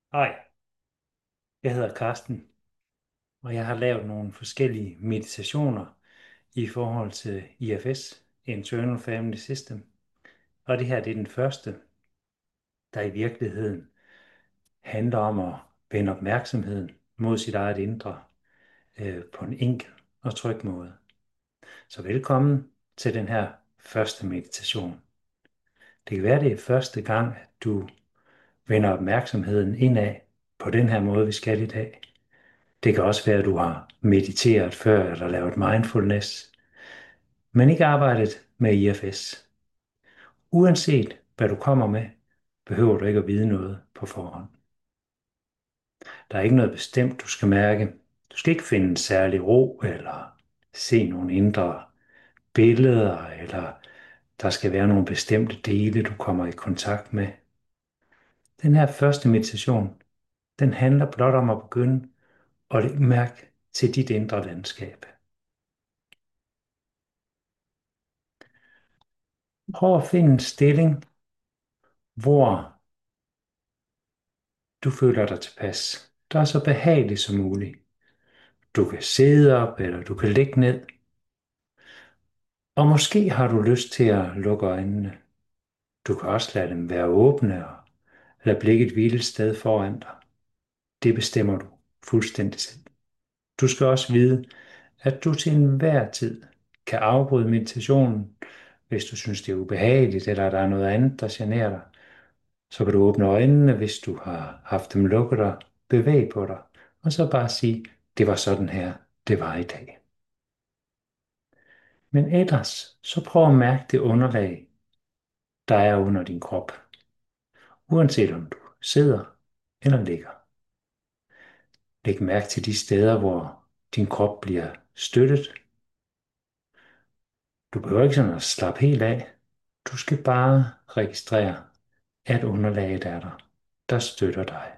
Hej, jeg hedder Karsten, og jeg har lavet nogle forskellige meditationer i forhold til IFS, Internal Family System. Og det her det er den første, der i virkeligheden handler om at vende opmærksomheden mod sit eget indre på en enkel og tryg måde. Så velkommen til den her første meditation. Det kan være, det er første gang, at du vender opmærksomheden indad på den her måde, vi skal i dag. Det kan også være, at du har mediteret før eller lavet mindfulness, men ikke arbejdet med IFS. Uanset hvad du kommer med, behøver du ikke at vide noget på forhånd. Der er ikke noget bestemt, du skal mærke. Du skal ikke finde en særlig ro eller se nogle indre billeder, eller der skal være nogle bestemte dele, du kommer i kontakt med. Den her første meditation, den handler blot om at begynde at lægge mærke til dit indre landskab. Prøv at finde en stilling, hvor du føler dig tilpas, der er så behagelig som muligt. Du kan sidde op, eller du kan ligge ned. Og måske har du lyst til at lukke øjnene. Du kan også lade dem være åbne og lade blikket hvile et sted foran dig. Det bestemmer du fuldstændig selv. Du skal også vide, at du til enhver tid kan afbryde meditationen, hvis du synes, det er ubehageligt, eller der er noget andet, der generer dig. Så kan du åbne øjnene, hvis du har haft dem lukket og bevæge på dig. Og så bare sige, det var sådan her, det var i dag. Men ellers, så prøv at mærke det underlag, der er under din krop. Uanset om du sidder eller ligger. Læg mærke til de steder, hvor din krop bliver støttet. Du behøver ikke sådan at slappe helt af. Du skal bare registrere, at underlaget er der støtter dig.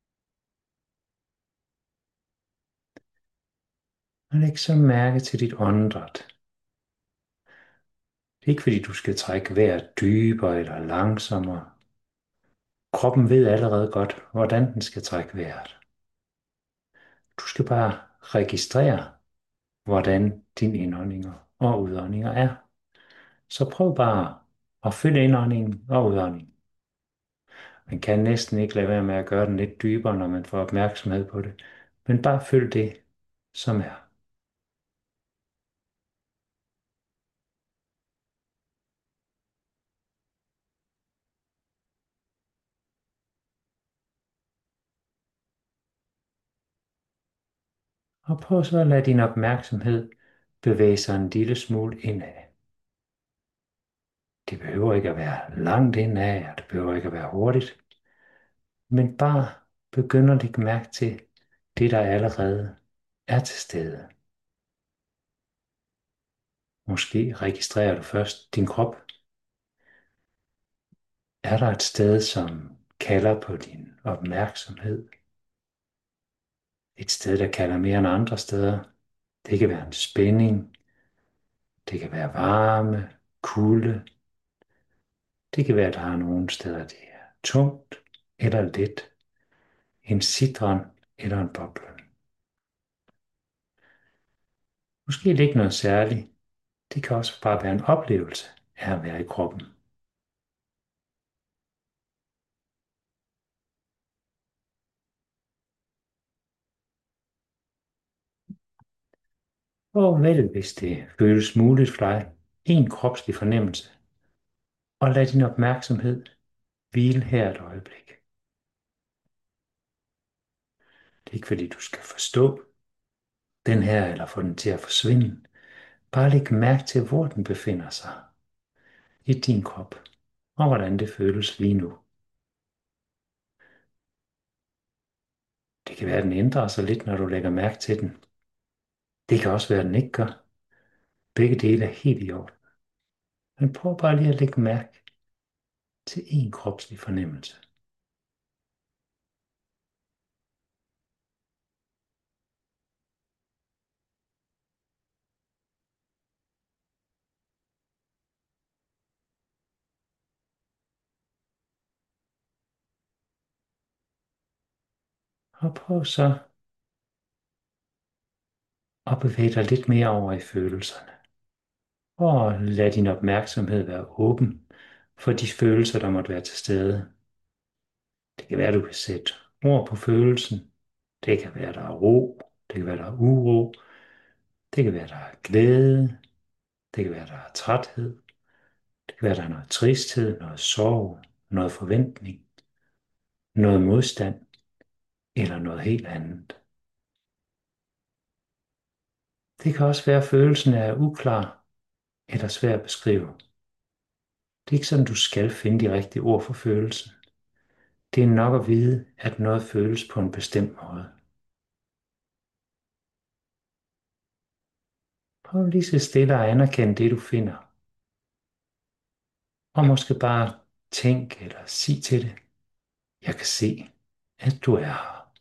Og læg så mærke til dit åndedræt. Det er ikke fordi, du skal trække vejret dybere eller langsommere. Kroppen ved allerede godt, hvordan den skal trække vejret. Du skal bare registrere, hvordan dine indåndinger og udåndinger er. Så prøv bare at følge indåndingen og udåndingen. Man kan næsten ikke lade være med at gøre den lidt dybere, når man får opmærksomhed på det. Men bare følg det, som er. Og prøv så at lade din opmærksomhed bevæge sig en lille smule indad. Det behøver ikke at være langt indad, og det behøver ikke at være hurtigt. Men bare begynd at lægge mærke til det, der allerede er til stede. Måske registrerer du først din krop. Er der et sted, som kalder på din opmærksomhed? Et sted, der kalder mere end andre steder. Det kan være en spænding. Det kan være varme, kulde. Det kan være, at der er nogle steder, det er tungt eller let. En sidren eller en boble. Måske ikke noget særligt. Det kan også bare være en oplevelse af at være i kroppen. Og vel, hvis det føles muligt for dig, en kropslig fornemmelse, og lad din opmærksomhed hvile her et øjeblik. Det er ikke fordi, du skal forstå den her, eller få den til at forsvinde. Bare læg mærke til, hvor den befinder sig i din krop, og hvordan det føles lige nu. Det kan være, at den ændrer sig lidt, når du lægger mærke til den. Det kan også være, at den ikke gør. Begge dele er helt i orden. Men prøv bare lige at lægge mærke til en kropslig fornemmelse. Og prøv så at bevæge dig lidt mere over i følelserne. Og lad din opmærksomhed være åben for de følelser, der måtte være til stede. Det kan være, at du kan sætte ord på følelsen. Det kan være, der er ro. Det kan være, der er uro. Det kan være, der er glæde. Det kan være, der er træthed. Det kan være, der er noget tristhed, noget sorg, noget forventning, noget modstand eller noget helt andet. Det kan også være, at følelsen er uklar eller svær at beskrive. Det er ikke sådan, du skal finde de rigtige ord for følelsen. Det er nok at vide, at noget føles på en bestemt måde. Prøv lige så stille at anerkende det, du finder. Og måske bare tænk eller sig til det. Jeg kan se, at du er her.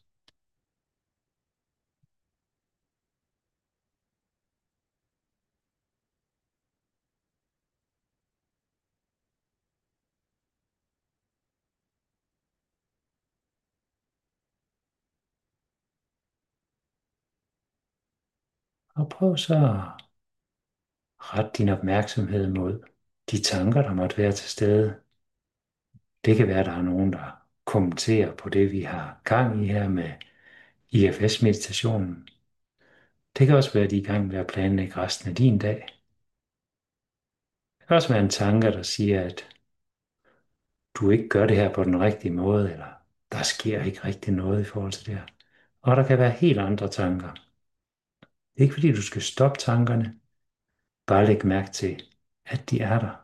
Og prøv så at rette din opmærksomhed mod de tanker, der måtte være til stede. Det kan være, at der er nogen, der kommenterer på det, vi har gang i her med IFS-meditationen. Det kan også være, at de er i gang med at planlægge resten af din dag. Det kan også være en tanke, der siger, at du ikke gør det her på den rigtige måde, eller der sker ikke rigtig noget i forhold til det her. Og der kan være helt andre tanker. Det er ikke fordi, du skal stoppe tankerne. Bare læg mærke til, at de er der.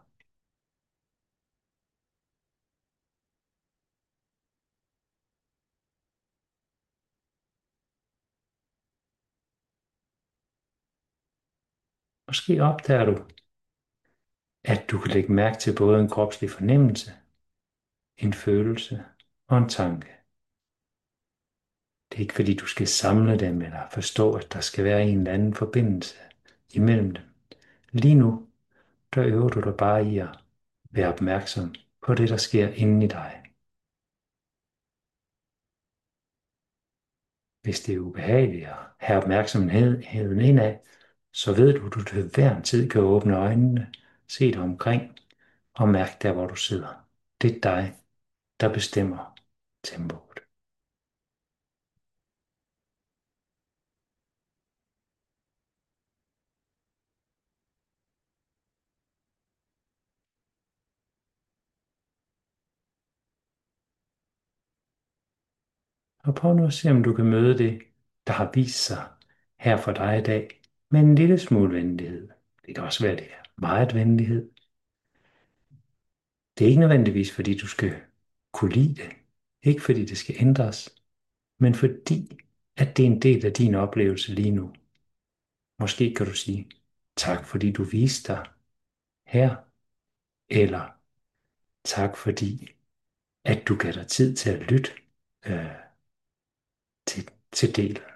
Måske opdager du, at du kan lægge mærke til både en kropslig fornemmelse, en følelse og en tanke. Det er ikke fordi, du skal samle dem eller forstå, at der skal være en eller anden forbindelse imellem dem. Lige nu, der øver du dig bare i at være opmærksom på det, der sker inde i dig. Hvis det er ubehageligt at have opmærksomheden indad, så ved du, at du til hver en tid kan åbne øjnene, se dig omkring og mærke der, hvor du sidder. Det er dig, der bestemmer tempoet. Og prøv nu at se, om du kan møde det, der har vist sig her for dig i dag, med en lille smule venlighed. Det kan også være, det er meget venlighed. Det er ikke nødvendigvis, fordi du skal kunne lide det. Ikke fordi det skal ændres, men fordi, at det er en del af din oplevelse lige nu. Måske kan du sige, tak fordi du viste dig her, eller tak fordi, at du gav dig tid til at lytte øh, til delen.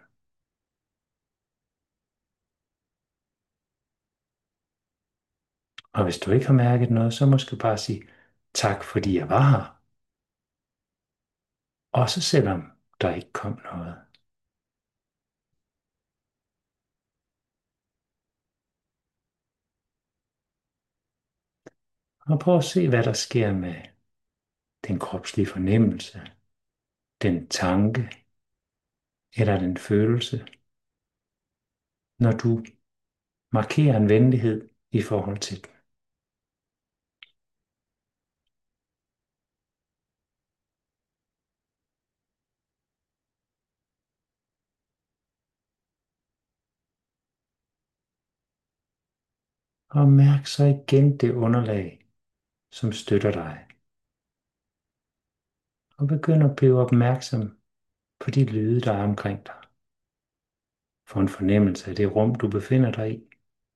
Og hvis du ikke har mærket noget, så måske bare sige, tak fordi jeg var her. Også selvom der ikke kom noget. Og prøv at se, hvad der sker med den kropslige fornemmelse, den tanke eller den følelse, når du markerer en venlighed i forhold til den. Og mærk så igen det underlag, som støtter dig. Og begynd at blive opmærksom på de lyde, der er omkring dig. Få en fornemmelse af det rum, du befinder dig i.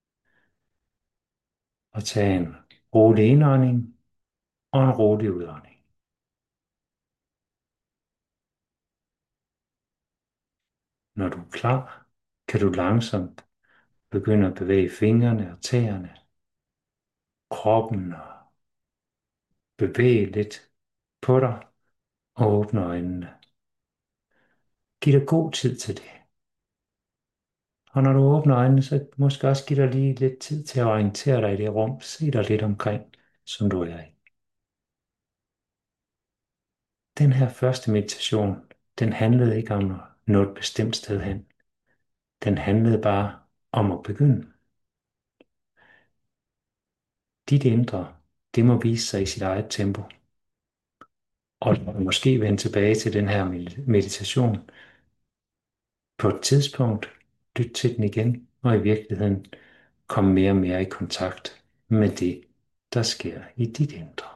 Og tag en rolig indånding og en rolig udånding. Når du er klar, kan du langsomt begynde at bevæge fingrene og tæerne, kroppen og bevæge lidt på dig og åbne øjnene. Giv dig god tid til det. Og når du åbner øjnene, så måske også give dig lige lidt tid til at orientere dig i det rum. Se dig lidt omkring, som du er i. Den her første meditation, den handlede ikke om at nå et bestemt sted hen. Den handlede bare om at begynde. Dit indre, det må vise sig i sit eget tempo. Og måske vende tilbage til den her meditation på et tidspunkt, lyt til den igen, og i virkeligheden komme mere og mere i kontakt med det, der sker i dit indre.